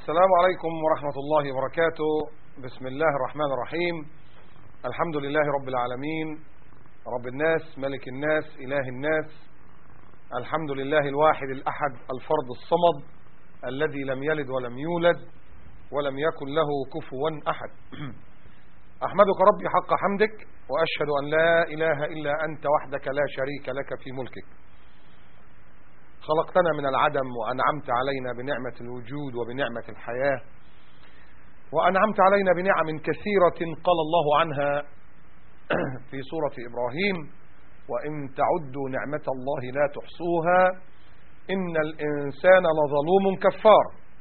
السلام عليكم ورحمة الله وبركاته. بسم الله الرحمن الرحيم. الحمد لله رب العالمين، رب الناس، ملك الناس، إله الناس. الحمد لله الواحد الأحد الفرد الصمد الذي لم يلد ولم يولد ولم يكن له كفوا أحد. أحمدك ربي حق حمدك، وأشهد أن لا إله إلا أنت وحدك لا شريك لك في ملكك. خلقتنا من العدم وأنعمت علينا بنعمة الوجود وبنعمة الحياة، وأنعمت علينا بنعم كثيرة قال الله عنها في سورة إبراهيم: وإن تعدوا نعمة الله لا تحصوها إن الإنسان لظلوم كفار.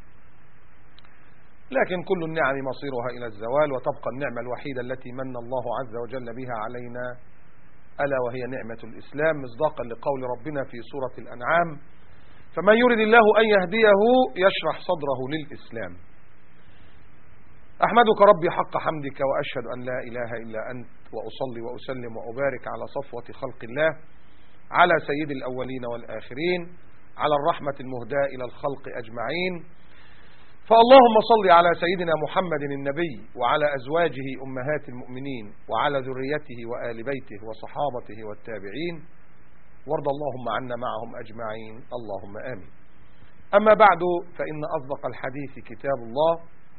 لكن كل النعم مصيرها إلى الزوال، وتبقى النعمة الوحيدة التي من الله عز وجل بها علينا ألا وهي نعمة الإسلام، مصداقا لقول ربنا في سورة الأنعام: فمن يرد الله أن يهديه يشرح صدره للإسلام. أحمدك ربي حق حمدك، وأشهد أن لا إله إلا أنت، وأصلي وأسلم وأبارك على صفوة خلق الله، على سيد الأولين والآخرين، على الرحمة المهداة إلى الخلق أجمعين. فاللهم صل على سيدنا محمد النبي وعلى أزواجه أمهات المؤمنين وعلى ذريته وآل بيته وصحابته والتابعين، وارض اللهم عنا معهم أجمعين، اللهم آمين. أما بعد، فإن أصدق الحديث كتاب الله،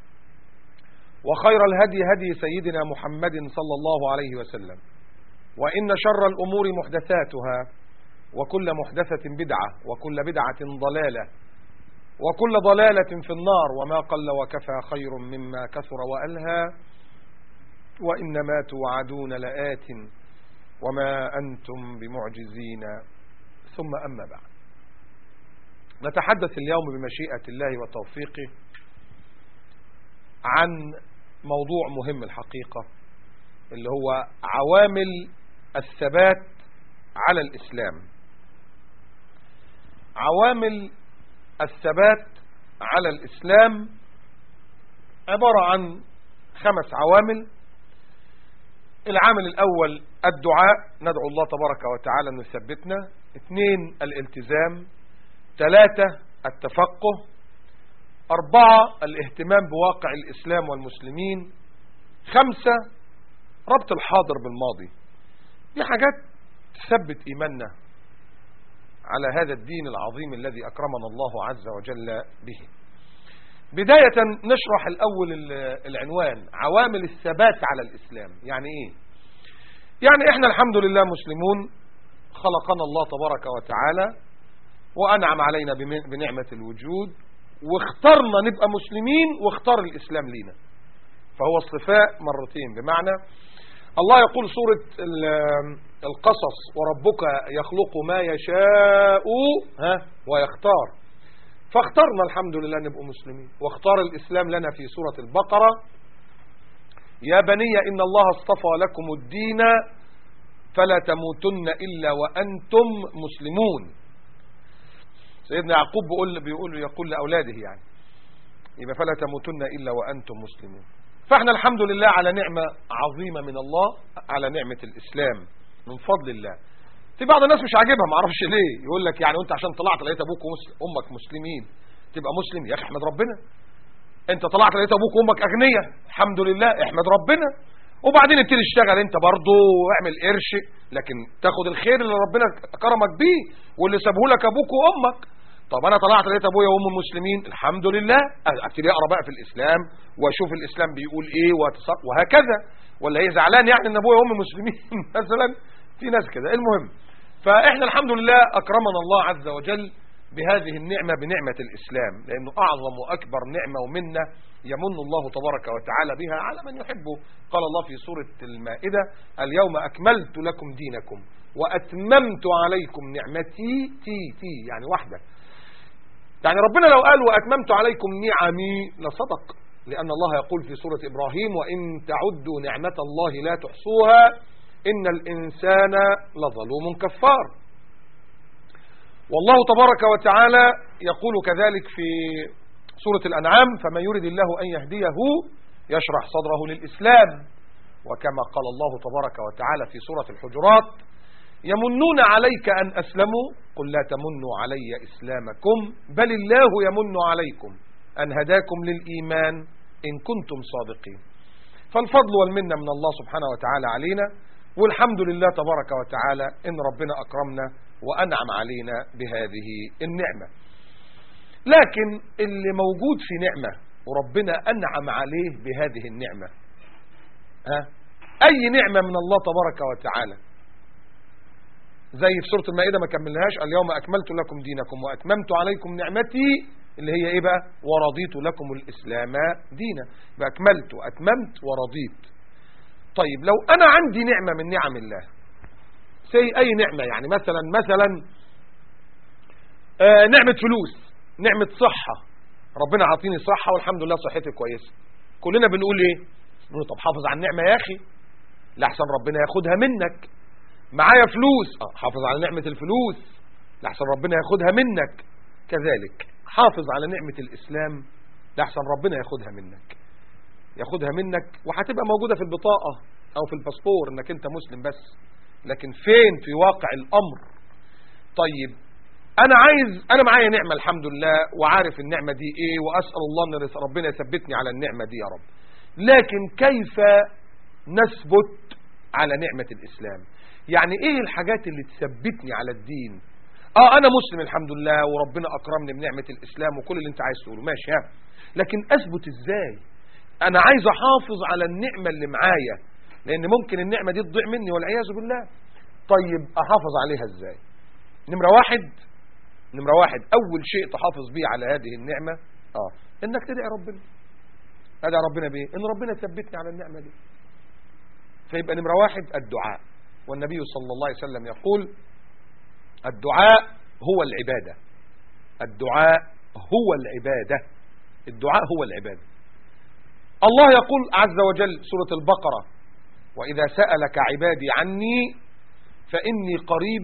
وخير الهدي هدي سيدنا محمد صلى الله عليه وسلم، وإن شر الأمور محدثاتها، وكل محدثة بدعة، وكل بدعة ضلالة، وكل ضلالة في النار، وما قل وكفى خير مما كثر وألهى، وإنما توعدون لآت وما أنتم بمعجزين. ثم أما بعد، نتحدث اليوم بمشيئة الله وتوفيقه عن موضوع مهم الحقيقة، اللي هو عوامل الثبات على الإسلام. عوامل الثبات على الإسلام عبارة عن 5 عوامل. العامل الأول الدعاء، ندعو الله تبارك وتعالى أن يثبتنا. 2 الالتزام. 3 التفقه. 4 الاهتمام بواقع الإسلام والمسلمين. 5 ربط الحاضر بالماضي. دي حاجات تثبت إيماننا على هذا الدين العظيم الذي أكرمنا الله عز وجل به. بداية نشرح الأول العنوان: عوامل الثبات على الإسلام. يعني إيه؟ يعني إحنا الحمد لله مسلمون، خلقنا الله تبارك وتعالى وأنعم علينا بنعمة الوجود، واخترنا نبقى مسلمين، واختار الإسلام لينا. فهو اصطفاء مرتين، بمعنى الله يقول سورة القصص: وربك يخلق ما يشاء ويختار. فاخترنا الحمد لله نبقى مسلمين، واختار الإسلام لنا في سورة البقرة: يا بني إن الله اصطفى لكم الدين فلا تموتن إلا وأنتم مسلمون. سيدنا يعقوب يقول لأولاده يعني، يبقى فلا تموتن إلا وأنتم مسلمون. فاحنا الحمد لله على نعمة عظيمة من الله، على نعمة الإسلام من فضل الله. في بعض الناس مش عاجبها، ما اعرفش ليه، يقول لك يعني وانت عشان طلعت لقيت ابوك وامك مسلمين تبقى مسلم؟ يا اخي احمد ربنا. انت طلعت لقيت ابوك وامك اغنياء، الحمد لله، احمد ربنا. وبعدين ابتدي اشتغل انت برضه واعمل قرش، لكن تاخد الخير اللي ربنا كرمك بيه واللي سابه لك ابوك وامك. طب انا طلعت لقيت ابويا وامي مسلمين، الحمد لله، ابتدي اقرا بقى في الاسلام واشوف الاسلام بيقول ايه وهكذا. ولا هي زعلان يعني ان ابويا وامي مسلمين مثلا؟ في ناس كده. المهم، فاحنا الحمد لله اكرمنا الله عز وجل بهذه النعمة، بنعمة الإسلام، لأنه أعظم وأكبر نعمة ومنة يمن الله تبارك وتعالى بها على من يحبه. قال الله في سورة المائدة: اليوم أكملت لكم دينكم وأتممت عليكم نعمتي. تي يعني واحدة، يعني ربنا لو قال وأتممت عليكم نعمي لصدق، لأن الله يقول في سورة إبراهيم: وإن تعدوا نعمة الله لا تحصوها إن الإنسان لظلوم كفار. والله تبارك وتعالى يقول كذلك في سورة الأنعام: فمن يرد الله أن يهديه يشرح صدره للإسلام. وكما قال الله تبارك وتعالى في سورة الحجرات: يمنون عليك أن أسلموا قل لا تمنوا علي إسلامكم بل الله يمن عليكم أن هداكم للإيمان إن كنتم صادقين. فالفضل والمنة من الله سبحانه وتعالى علينا، والحمد لله تبارك وتعالى إن ربنا أكرمنا وأنعم علينا بهذه النعمة. لكن اللي موجود في نعمة وربنا أنعم عليه بهذه النعمة، أي نعمة من الله تبارك وتعالى، زي في سورة المائدة ما كملناش، اليوم أكملت لكم دينكم وأتممت عليكم نعمتي، اللي هي إيه بقى؟ ورضيت لكم الإسلام دينا. بأكملت وأتممت ورضيت. طيب لو أنا عندي نعمة من نعم الله، أي نعمة يعني، مثلا نعمة فلوس، نعمة صحة، ربنا عاطيني صحة والحمد لله صحتي كويسة، كلنا بنقول إيه؟ بنقول طب حافظ على النعمة يا أخي لأحسن ربنا ياخدها منك. معايا فلوس، حافظ على نعمة الفلوس لأحسن ربنا ياخدها منك. كذلك حافظ على نعمة الإسلام لأحسن ربنا ياخدها منك، وهتبقى موجودة في البطاقة أو في الباسبور إنك أنت مسلم بس، لكن فين في واقع الأمر؟ طيب أنا معايا نعمة الحمد لله وعارف النعمة دي إيه، وأسأل الله أن ربنا يثبتني على النعمة دي يا رب، لكن كيف نثبت على نعمة الإسلام؟ يعني إيه الحاجات اللي تثبتني على الدين؟ أنا مسلم الحمد لله وربنا أكرمني بنعمة الإسلام وكل اللي أنت عايز تقوله ماشي، لكن أثبت إزاي؟ أنا عايز أحافظ على النعمة اللي معايا، لأن ممكن النعمة دي تضيع مني والعياذ بالله. طيب أحافظ عليها إزاي؟ نمرة واحد أول شيء تحافظ بيه على هذه النعمة إنك تدعي ربنا. أدعي ربنا بإيه؟ إن ربنا ثبتني على النعمة دي. فيبقى نمرة واحد الدعاء، والنبي صلى الله عليه وسلم يقول الدعاء هو العبادة. الدعاء هو العبادة. الله يقول عز وجل سورة البقرة: وإذا سألك عبادي عني فإني قريب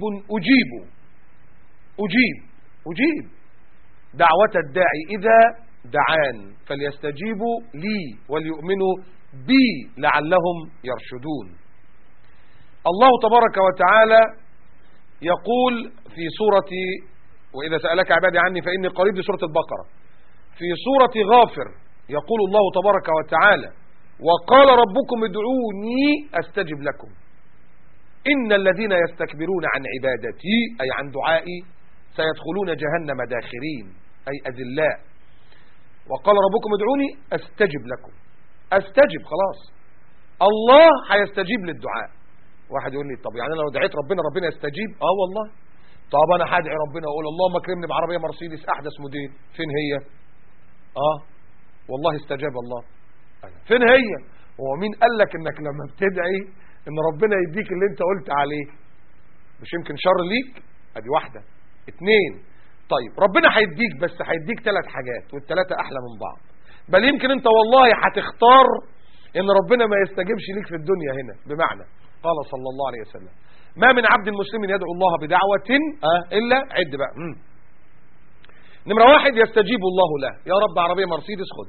أجيب دعوة الداعي إذا دعان فليستجيبوا لي وليؤمنوا بي لعلهم يرشدون. الله تبارك وتعالى يقول في سورة وإذا سألك عبادي عني فإني قريب، سورة البقرة. في سورة غافر يقول الله تبارك وتعالى: وقال ربكم ادعوني أستجب لكم إن الذين يستكبرون عن عبادتي أي عن دعائي سيدخلون جهنم داخرين أي أذلاء. وقال ربكم ادعوني أستجب لكم. أستجب خلاص، الله هيستجيب للدعاء. واحد يقول لي طب يعني أنا لو دعيت ربنا يستجيب؟ والله. طب أنا هدعي ربنا وأقول اللهم اكرمني بعربية مرسيدس أحدث موديل، فين هي؟ والله استجاب الله. فين هي؟ هو مين قال لك انك لما بتدعي ان ربنا يديك اللي انت قلت عليه؟ مش يمكن شر ليك؟ ادي واحدة. 2، طيب ربنا هيديك، بس هيديك 3 حاجات والثلاثة احلى من بعض، بل يمكن انت والله هتختار ان ربنا ما يستجيبش ليك في الدنيا هنا. بمعنى قال صلى الله عليه وسلم: ما من عبد مسلم يدعو الله بدعوة الا عد بقى. نمرة 1 يستجيب الله له، يا رب عربية مرسيدس خد.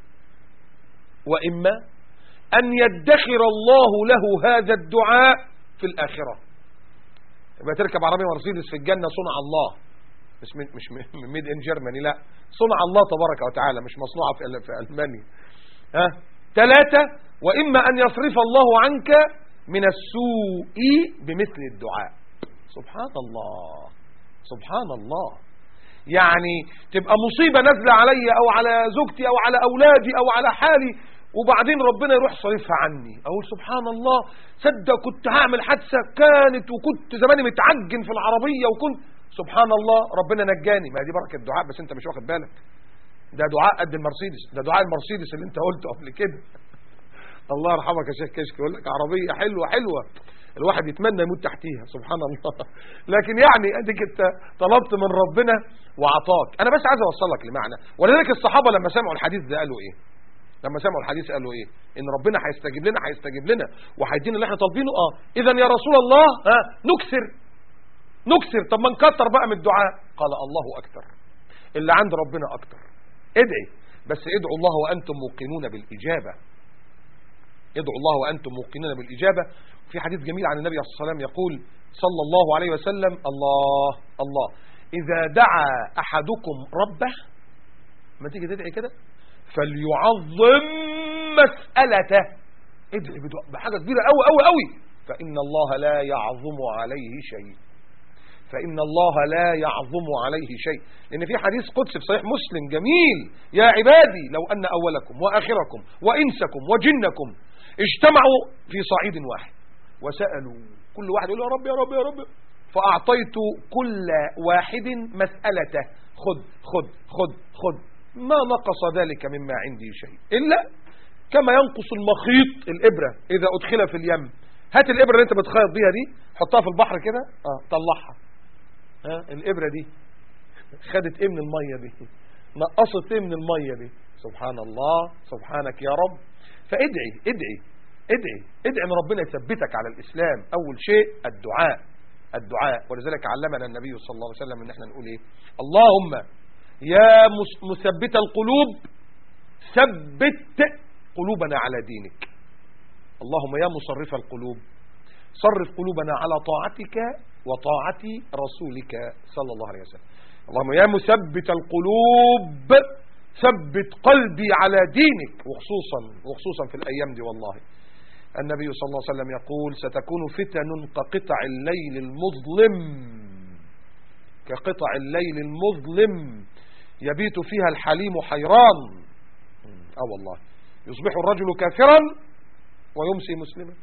وإما أن يدخر الله له هذا الدعاء في الآخرة، يبقى تركب عربية مرسيدس في الجنة صنع الله، مش ميد ان جيرماني، لا، صنع الله تبارك وتعالى، مش مصنوعة في ألمانيا. 3 وإما أن يصرف الله عنك من السوء بمثل الدعاء. سبحان الله. يعني تبقى مصيبة نازلة علي أو على زوجتي أو على أولادي أو على حالي، وبعدين ربنا يروح صرفها عني، أقول سبحان الله، صدق كنت هعمل حادثة كانت وكنت زماني متعجن في العربية وكنت سبحان الله ربنا نجاني. ما دي بركة دعاء، بس انت مش واخد بالك. ده دعاء قد المرسيدس، ده دعاء المرسيدس اللي انت قلته قبل كده. الله يرحمك يا شيخ كشك، يقول لك عربية حلوة الواحد يتمنى يموت تحتيها، سبحان الله. لكن يعني اديك انت طلبت من ربنا وعطاك. انا بس عايز اوصلك لمعنى، ولذلك الصحابة لما سمعوا الحديث ده قالوا ايه؟ ان ربنا هيستجيب لنا وهيدينا اللي احنا طالبينه. اذا يا رسول الله نكسر. طب ما نكتر بقى من الدعاء. قال الله اكتر، اللي عند ربنا اكتر. ادعي، بس ادعوا الله وانتم موقنون بالاجابه. في حديث جميل عن النبي صلى الله عليه وسلم يقول صلى الله عليه وسلم: الله اذا دعا احدكم ربه ما تيجي تدعي كده فليعظم مسألته، ادعي بحاجة كبيرة قوي قوي قوي، فإن الله لا يعظم عليه شيء، فإن الله لا يعظم عليه شيء. لأن في حديث قدسي في صحيح مسلم جميل: يا عبادي لو أن أولكم وآخركم وإنسكم وجنكم اجتمعوا في صعيد واحد وسألوا، كل واحد يقول يا رب يا رب يا رب، فأعطيت كل واحد مسألته، خذ خذ خذ خذ، ما نقص ذلك مما عندي شيء إلا كما ينقص المخيط الإبرة إذا أدخل في اليم. هات الإبرة اللي أنت بتخيط بيها دي، حطها في البحر كده، طلعها، الإبرة دي خدت إيه من المية دي، نقصت إيه من المية دي. سبحان الله، سبحانك يا رب. فادعي ادعي ادعي ادعي ان ربنا يثبتك على الإسلام. أول شيء الدعاء، الدعاء. ولذلك علمنا النبي صلى الله عليه وسلم ان احنا نقول ايه: اللهم يا مثبت القلوب ثبت قلوبنا على دينك، اللهم يا مصرف القلوب صرف قلوبنا على طاعتك وطاعة رسولك صلى الله عليه وسلم. اللهم يا مثبت القلوب ثبت قلبي على دينك. وخصوصا في الأيام دي والله النبي صلى الله عليه وسلم يقول: ستكون فتن كقطع الليل المظلم، كقطع الليل المظلم يبيت فيها الحليم حيران. والله يصبح الرجل كافرا ويمسي مسلما،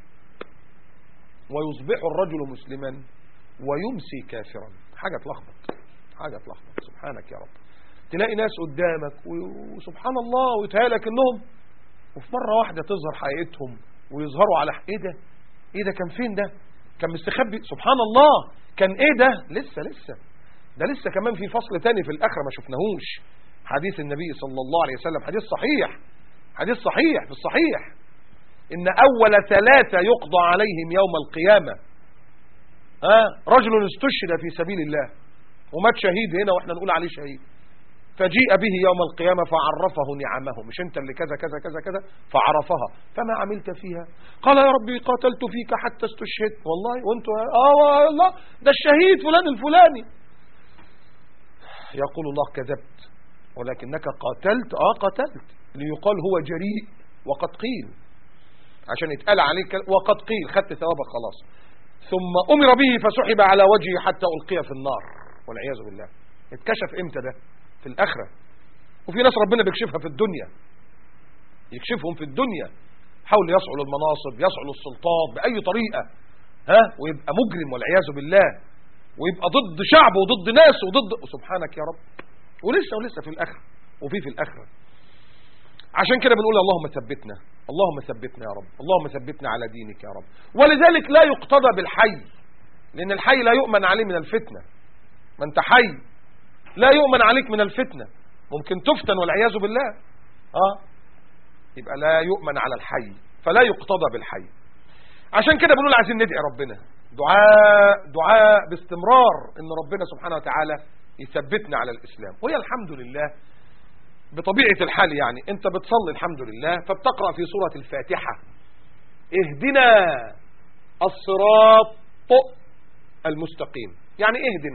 ويصبح الرجل مسلما ويمسي كافرا. حاجة تلخبط، حاجة تلخبط. سبحانك يا رب. تلاقي ناس قدامك وسبحان الله ويتهيألك انهم، وفي مرة واحدة تظهر حقيقتهم ويظهروا على ايه ده كان فين ده، كان مستخبي. سبحان الله، كان ايه ده، لسه كمان في فصل تاني في الآخرة ما شفناهوش. حديث النبي صلى الله عليه وسلم، حديث صحيح في الصحيح: إن أول 3 يقضى عليهم يوم القيامة رجل استشهد في سبيل الله ومات شهيد هنا واحنا نقول عليه شهيد، فجيء به يوم القيامة فعرفه نعمه، مش انت اللي كذا كذا كذا كذا، فعرفها، فما عملت فيها؟ قال يا ربي قاتلت فيك حتى استشهدت. والله وانتوا والله ده الشهيد فلان الفلاني. يقول الله: كذبت ولكنك قاتلت. قاتلت ليقال هو جريء وقد قيل، عشان يتقال عليك وقد قيل، خدت ثوابك خلاص. ثم أمر به فسحب على وجهه حتى ألقي في النار والعياذ بالله. اتكشف امتى ده؟ في الآخرة. وفي ناس ربنا بيكشفها في الدنيا، يكشفهم في الدنيا، حاول يسعوا للمناصب، يسعوا للسلطات بأي طريقة، ويبقى مجرم والعياذ بالله، ويبقى ضد شعبه وضد ناسه وضد. سبحانك يا رب. ولسه في الآخرة، وفي الآخرة. عشان كده بنقول اللهم ثبتنا، اللهم ثبتنا يا رب، اللهم ثبتنا على دينك يا رب. ولذلك لا يقتضى بالحي، لأن الحي لا يؤمن عليه من الفتنة. ما انت حي لا يؤمن عليك من الفتنة، ممكن تفتن والعياذ بالله. يبقى لا يؤمن على الحي، فلا يقتضى بالحي. عشان كده بنقول عايزين ندعي ربنا دعاء باستمرار ان ربنا سبحانه وتعالى يثبتنا على الإسلام. وهي الحمد لله بطبيعة الحال، يعني انت بتصلي الحمد لله فبتقرأ في سورة الفاتحة: اهدنا الصراط المستقيم. يعني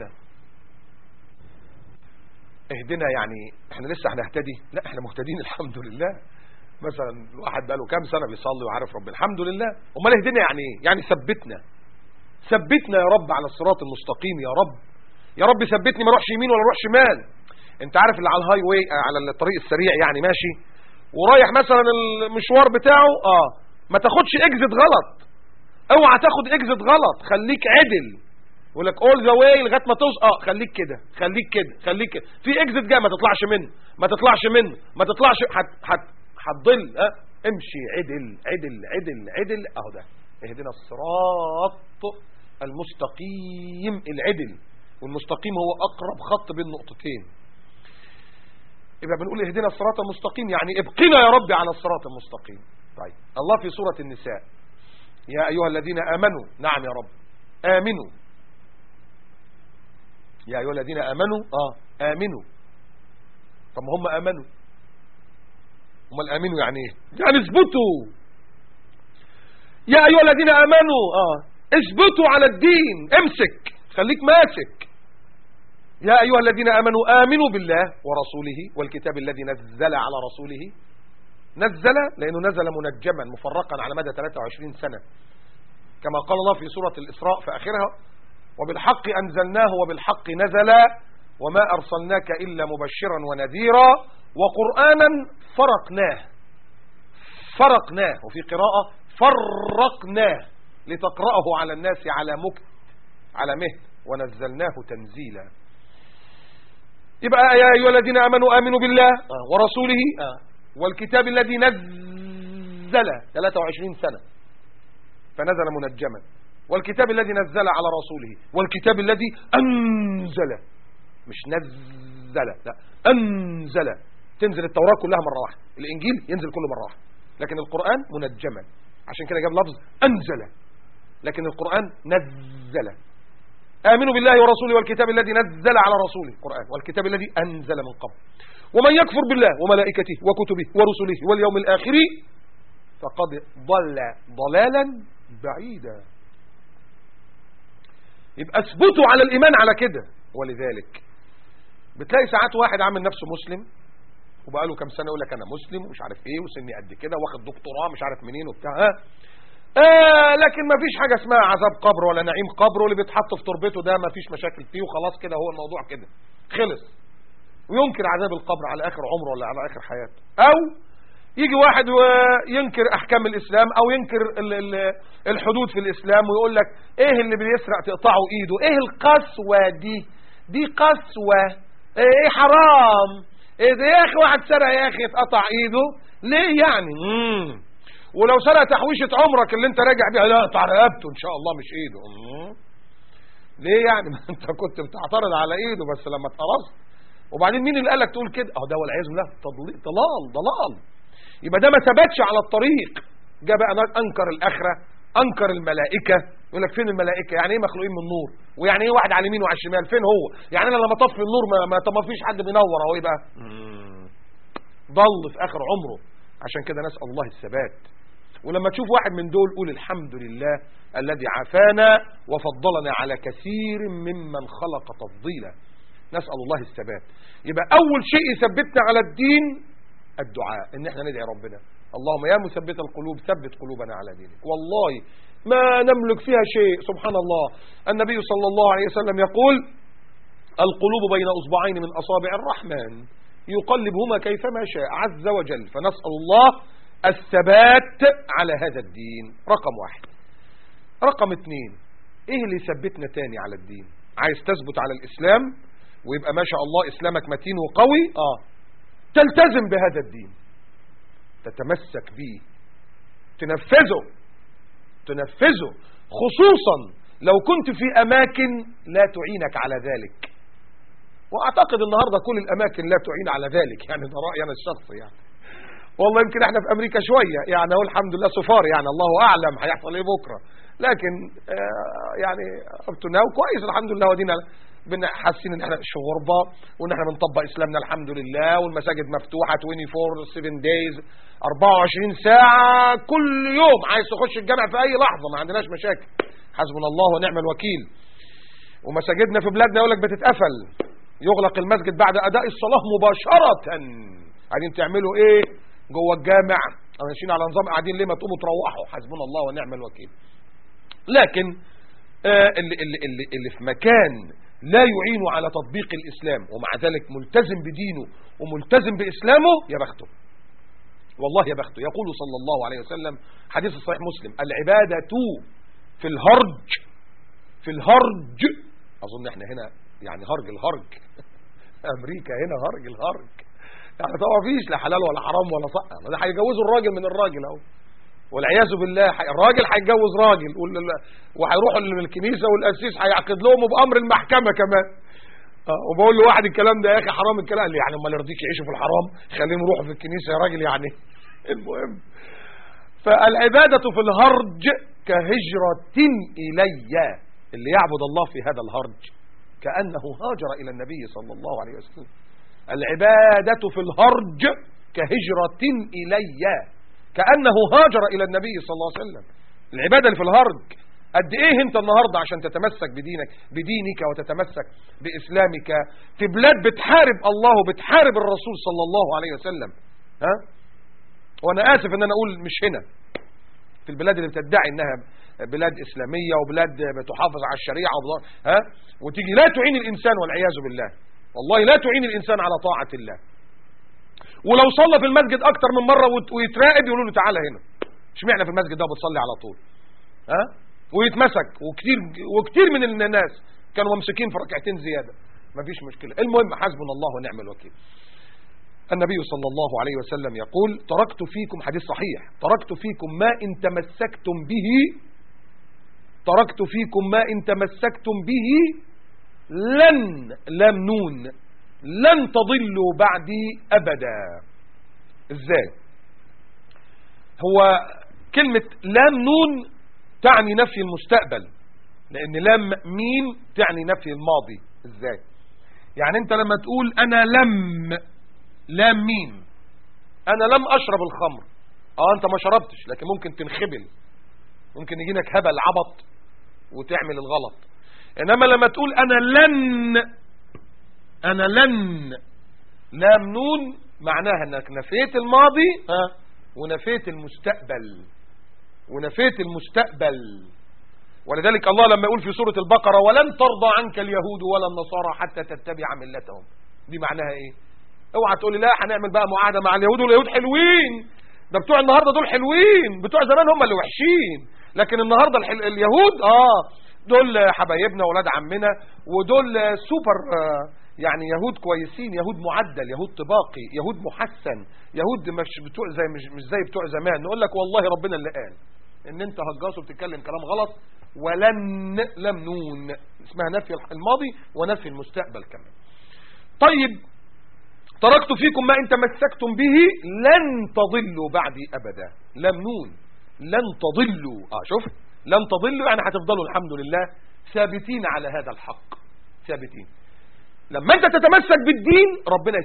اهدنا يعني احنا لسه هنهتدي؟ لا، احنا مهتدين الحمد لله. مثلا الواحد بقى له كام سنة بيصلي وعارف رب الحمد لله. امال اهدنا يعني ايه؟ يعني ثبتنا يا رب على الصراط المستقيم. يا رب ثبتني، ما اروحش يمين ولا اروح شمال. انت عارف اللي على الهاي واي، على الطريق السريع يعني ماشي ورايح مثلا المشوار بتاعه، ما تاخدش اكزت غلط، اوعى تاخد اكزت غلط، خليك عدل. يقول لك اول ذا واي لغايه ما توصل، خليك كده في اكزت جاي ما تطلعش منه، ما تطلعش هتضل. امشي عدل. اهو ده اهدنا الصراط المستقيم. العدل والمستقيم هو اقرب خط بين نقطتين. يبقى بنقول اهدنا الصراط المستقيم يعني ابقنا يا رب على الصراط المستقيم. طيب الله في سورة النساء: يا ايها الذين امنوا. نعم يا رب، امنوا. يا ايها الذين امنوا امنوا. طب هم امنوا، هم الامنوا يعني ايه؟ يعني اثبتوا. يا ايها الذين امنوا اثبتوا على الدين، امسك، خليك ماسك. يا أيها الذين آمنوا آمنوا بالله ورسوله والكتاب الذي نزل على رسوله. نزل لأنه نزل منجما مفرقا على مدى 23 سنة كما قال الله في سورة الإسراء في آخرها: وبالحق أنزلناه وبالحق نزل وما أرسلناك إلا مبشرا ونذيرا وقرآنا فرقناه وفي قراءة فرقناه لتقرأه على الناس على مهل ونزلناه تنزيلا. يبقى يا أيها الذين آمنوا آمنوا بالله ورسوله والكتاب الذي نزل 23 سنة فنزل منجما، والكتاب الذي نزل على رسوله والكتاب الذي أنزل، مش نزل لا أنزل. تنزل التوراة كلها مرة واحدة، الإنجيل ينزل كله مرة واحدة، لكن القرآن منجما، عشان كده جاب لفظ أنزل، لكن القرآن نزل. آمنوا بالله ورسوله والكتاب الذي نزل على رسوله القرآن والكتاب الذي أنزل من قبل. ومن يكفر بالله وملائكته وكتبه ورسله واليوم الآخر فقد ضل ضلالا بعيدا. يبقى اثبتوا على الإيمان على كده. ولذلك بتلاقي ساعات واحد عامل نفسه مسلم وبقاله كم سنة يقول لك أنا مسلم ومش عارف إيه وسني قد كده واخد دكتوراه مش عارف منين وبتاع لكن ما فيش حاجة اسمها عذاب قبر ولا نعيم قبر، واللي بيتحط في تربته ده ما فيش مشاكل فيه وخلاص كده هو الموضوع كده خلص. وينكر عذاب القبر على آخر عمره ولا على آخر حياته، أو يجي واحد وينكر أحكام الإسلام أو ينكر الحدود في الإسلام ويقول لك إيه اللي بيسرق تقطعه إيده، إيه القسوة دي قسوة، إيه حرام، إيه ده يا أخي واحد سرق يا أخي اتقطع إيده ليه يعني؟ ولو سرق تحويشة عمرك اللي انت راجع بيها لا اقطع رقبته ان شاء الله مش ايده. ليه يعني؟ ما انت كنت بتعترض على ايده بس لما اتقرصت. وبعدين مين اللي قالك تقول كده؟ ده والعياذ بالله ضلال. يبقى ده ما ثبتش على الطريق. جاء بقى انكر الاخره، انكر الملائكه، يقول لك فين الملائكه؟ يعني ايه مخلوقين من نور؟ ويعني ايه واحد على اليمين وعلى الشمال؟ فين هو؟ يعني انا لما اطفي النور ما فيش حد بينور اهو. ايه بقى؟ ضل في اخر عمره. عشان كده نسال الله الثبات. ولما تشوف واحد من دول قول الحمد لله الذي عافانا وفضلنا على كثير ممن خلق تفضيلا. نسأل الله الثبات. يبقى أول شيء يثبتنا على الدين الدعاء، إن احنا ندعي ربنا اللهم يا مثبت القلوب ثبت قلوبنا على دينك. والله ما نملك فيها شيء. سبحان الله، النبي صلى الله عليه وسلم يقول القلوب بين أصبعين من أصابع الرحمن يقلبهما كيفما شاء عز وجل. فنسأل الله الثبات على هذا الدين رقم 1. رقم 2، ايه اللي يثبتنا تاني على الدين؟ عايز تثبت على الاسلام ويبقى ما شاء الله اسلامك متين وقوي، تلتزم بهذا الدين، تتمسك به، تنفذه خصوصا لو كنت في اماكن لا تعينك على ذلك. واعتقد النهاردة كل الاماكن لا تعين على ذلك، يعني ده رأيي انا الشخصي يعني. والله يمكن احنا في امريكا شوية يعني هو الحمد لله سفار يعني الله اعلم هيحصل ايه بكرة، لكن يعني ابتنا كويس الحمد لله. ودينا حاسين ان احنا شغربة وان احنا بنطبق اسلامنا الحمد لله، والمساجد مفتوحة 24/7 days 24 ساعة كل يوم. عايز تخش الجامع في اي لحظة ما عندناش مشاكل، حسبنا الله ونعم الوكيل. ومساجدنا في بلادنا يقولك بتتقفل، يغلق المسجد بعد اداء الصلاة مباشرة. قاعدين تعملوا ايه جوه الجامع؟ ماشيين على نظام قاعدين ليه؟ ما تقوموا تروحوا، حسبنا الله ونعم الوكيل. لكن اللي في مكان لا يعين على تطبيق الإسلام ومع ذلك ملتزم بدينه وملتزم بإسلامه يا بخته، والله يا بخته. يقول صلى الله عليه وسلم حديث صحيح مسلم العبادة في الهرج. أظن احنا هنا يعني هرج الهرج أمريكا هنا هرج الهرج يعني طبعا فيش لا حلال ولا حرام ولا صح. ده هيجوزوا الراجل من الراجل اهو والعياذ بالله. الراجل هيتجوز راجل وهيروحوا للكنيسه والقسيس هيعقد لهم بامر المحكمه كمان. وبقول له واحد الكلام ده يا اخي حرام الكلام، قال لي يعني امال يرضيك يعيشوا في الحرام خليهم يروحوا في الكنيسه يا راجل يعني. المهم فالعباده في الهرج كهجره الي. اللي يعبد الله في هذا الهرج كانه هاجر الى النبي صلى الله عليه وسلم. العبادة في الهرج كهجرة إلي، كأنه هاجر إلى النبي صلى الله عليه وسلم. العبادة اللي في الهرج قد ايه انت النهاردة عشان تتمسك بدينك وتتمسك بإسلامك في بلاد بتحارب الله وبتحارب الرسول صلى الله عليه وسلم. وانا اسف ان انا اقول مش هنا، في البلاد اللي بتدعي انها بلاد اسلامية وبلاد بتحافظ على الشريعة وتيجي لا تعين الانسان والعياذ بالله، والله لا تعين الانسان على طاعة الله. ولو صلى في المسجد اكتر من مرة ويتراقب يقولوا له تعالى هنا، اشمعنى في المسجد ده بتصلي على طول؟ ويتمسك. وكتير من الناس كانوا ممسكين في ركعتين زيادة، مفيش مشكلة. المهم حسبنا الله ونعم الوكيل. النبي صلى الله عليه وسلم يقول تركت فيكم، حديث صحيح، تركت فيكم ما إن تمسكتم به، تركت فيكم ما إن تمسكتم به لم نون لن تضلوا بعدي أبدا. ازاي؟ هو كلمة لام نون تعني نفي المستقبل، لأن لام ميم تعني نفي الماضي. ازاي؟ يعني انت لما تقول انا لام ميم، انا لم اشرب الخمر، انت ما شربتش، لكن ممكن تنخبل، ممكن يجينك هبل عبط وتعمل الغلط. انما لما تقول انا لن لام نون معناها انك نفيت الماضي ونفيت المستقبل. ولذلك الله لما يقول في سورة البقرة ولن ترضى عنك اليهود ولا النصارى حتى تتبع ملتهم، دي معناها ايه؟ اوعى تقول لي لا هنعمل بقى معاهدة مع اليهود، واليهود حلوين، ده بتوع النهاردة دول حلوين، بتوع زمان هم اللي وحشين، لكن النهاردة اليهود دول حبايبنا وولاد عمنا، ودول سوبر يعني يهود كويسين، يهود معدل، يهود طباقي، يهود محسن، يهود مش زي بتوع زمان. نقول لك والله ربنا اللي قال ان انت هجاص وبتتكلم كلام غلط. لم نون اسمها نفي الماضي ونفي المستقبل كمان. طيب تركت فيكم ما ان تمسكتم به لن تضلوا بعدي ابدا. لم نون لن تضلوا، شوف لن تضلوا يعني هتفضلوا الحمد لله ثابتين على هذا الحق، ثابتين. لما انت تتمسك بالدين ربنا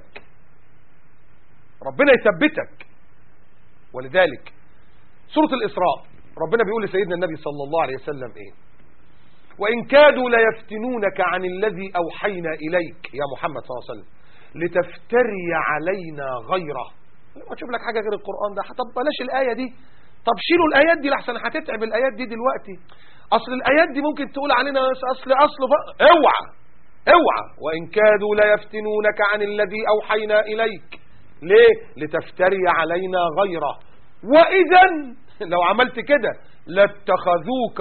يثبتك. ولذلك سورة الإسراء ربنا بيقول لسيدنا النبي صلى الله عليه وسلم ايه؟ وإن كادوا ليفتنونك عن الذي أوحينا إليك يا محمد صلى الله عليه وسلم لتفتري علينا غيره. لما تشوف لك حاجة غير القرآن ده، طب بلاش الآية دي، طب شيلوا الآيات دي لحسن هتتعب الآيات دي دلوقتي، أصل الآيات دي ممكن تقول علينا أصل اوعى. وإن كادوا ليفتنونك عن الذي أوحينا إليك، ليه؟ لتفتري علينا غيره، وإذا لو عملت كده لاتخذوك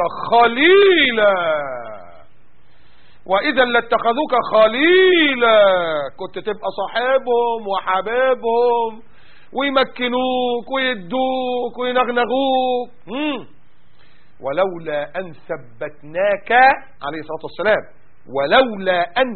خليلا، كنت تبقى صاحبهم وحبيبهم ويمكنوك ويدوك وينغنغوك. ولولا أن ثبتناك عليه الصلاة والسلام، ولولا أن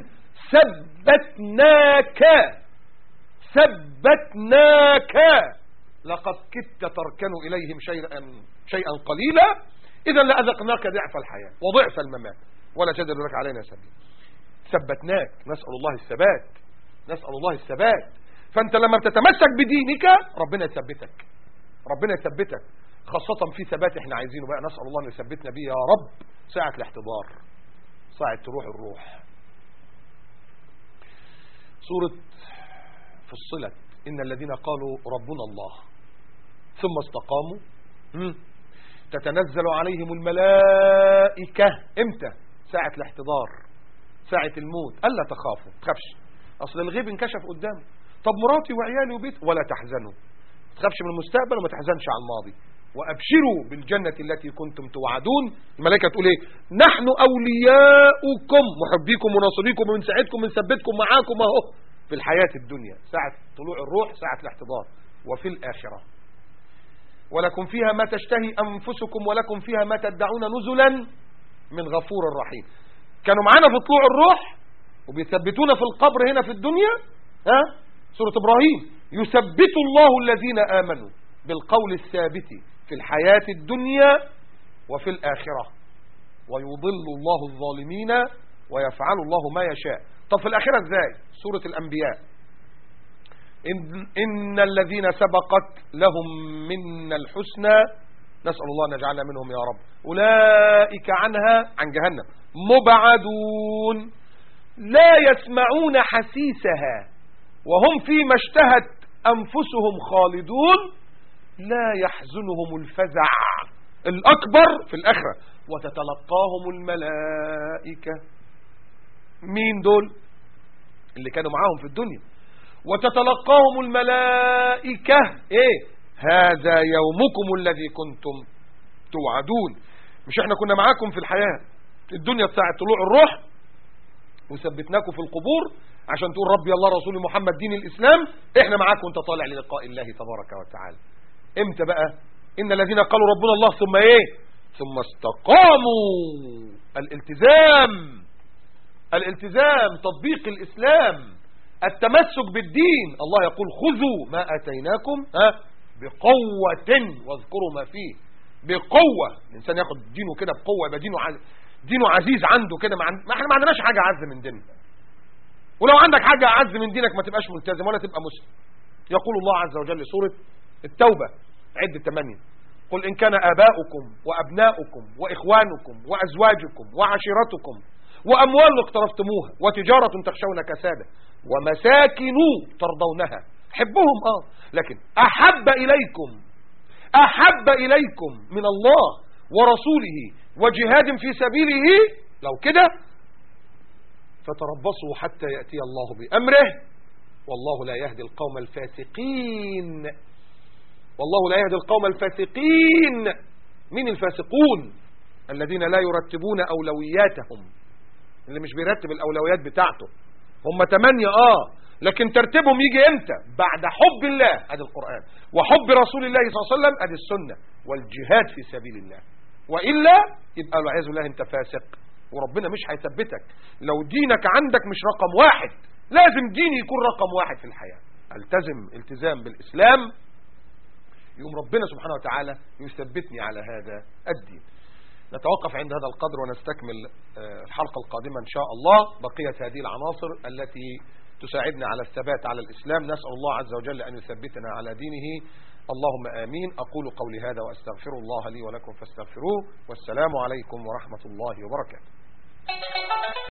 ثبتناك لقد كدت تركن إليهم شيئا قليلا، إذا لأذقناك ضعف الحياة وضعف الممات ولا تجد لك علينا سبيل. ثبتناك، نسأل الله الثبات. فأنت لما بتتمسك بدينك ربنا يثبتك، خاصة في ثبات احنا عايزينه بقى، نسأل الله أن يثبتنا به يا رب ساعة الاحتضار، ساعة تروح الروح. سورة فصلت إن الذين قالوا ربنا الله ثم استقاموا تتنزل عليهم الملائكة. امتى؟ ساعة الاحتضار، ساعة الموت، ألا تخافوا، تخافش، أصل الغيب انكشف قدام. طب مراتي وعيالي وبيت، ولا تحزنوا، تخافش من المستقبل وما تحزنش على الماضي، وأبشروا بالجنة التي كنتم توعدون. الملائكة تقول ايه؟ نحن أولياؤكم، محبيكم وناصريكم ومنساعدكم ونثبتكم معاكم اهو في الحياة الدنيا، ساعة طلوع الروح، ساعة الاحتضار، وفي الآخرة ولكم فيها ما تشتهي أنفسكم ولكم فيها ما تدعون نزلا من غفور رحيم. كانوا معانا في طلوع الروح وبيثبتونا في القبر هنا في الدنيا. سورة إبراهيم يثبت الله الذين آمنوا بالقول الثابت في الحياة الدنيا وفي الآخرة ويضل الله الظالمين ويفعل الله ما يشاء. طب في الآخرة ازاي؟ سورة الأنبياء إن الذين سبقت لهم من الحسنى نسأل الله أن يجعلنا منهم يا رب. أولئك عنها، عن جهنم، مبعدون لا يسمعون حسيسها وهم فيما اشتهت أنفسهم خالدون لا يحزنهم الفزع الأكبر في الآخرة وتتلقاهم الملائكة. مين دول؟ اللي كانوا معاهم في الدنيا. وتتلقاهم الملائكة هذا يومكم الذي كنتم توعدون. مش احنا كنا معاكم في الحياة الدنيا بتاعت طلوع الروح وثبتناكم في القبور عشان تقول ربي الله رسول محمد دين الإسلام؟ احنا معاكم وانت طالع للقاء الله تبارك وتعالى. امتى بقى؟ إن الذين قالوا ربنا الله ثم ثم استقاموا. الالتزام تطبيق الإسلام، التمسك بالدين. الله يقول خذوا ما آتيناكم بقوة واذكروا ما فيه. بقوة، الإنسان ياخد دينه كده بقوة، يبقى دينه عزيز عنده كده. ما احنا ما عندناش حاجة أعز من ديننا، ولو عندك حاجة أعز من دينك ما تبقاش ملتزم ولا تبقى مسلم. يقول الله عز وجل سورة التوبة عدة 8: قل إن كان آباؤكم وأبناؤكم وإخوانكم وأزواجكم وعشيرتكم وأموال اقترفتموها وتجارة تخشون كسادة ومساكن ترضونها حبهم لكن أحب إليكم من الله ورسوله وجهاد في سبيله لو كده فتربصوا حتى يأتي الله بأمره والله لا يهدي القوم الفاسقين. والله لا يهدي القوم الفاسقين. من الفاسقون؟ الذين لا يرتبون أولوياتهم، اللي مش بيرتب الأولويات بتاعته. هم 8 لكن ترتيبهم يجي امتى؟ بعد حب الله، ادي القرآن، وحب رسول الله صلى الله عليه وسلم، ادي السنة، والجهاد في سبيل الله. وإلا يبقى والعياذ بالله انت فاسق وربنا مش هيثبتك. لو دينك عندك مش رقم 1، لازم ديني يكون رقم 1 في الحياة. التزام بالإسلام، يوم ربنا سبحانه وتعالى يثبتني على هذا الدين. نتوقف عند هذا القدر ونستكمل الحلقة القادمة إن شاء الله بقية هذه العناصر التي تساعدنا على الثبات على الإسلام. نسأل الله عز وجل أن يثبتنا على دينه. اللهم آمين. أقول قولي هذا وأستغفر الله لي ولكم فاستغفروه، والسلام عليكم ورحمة الله وبركاته.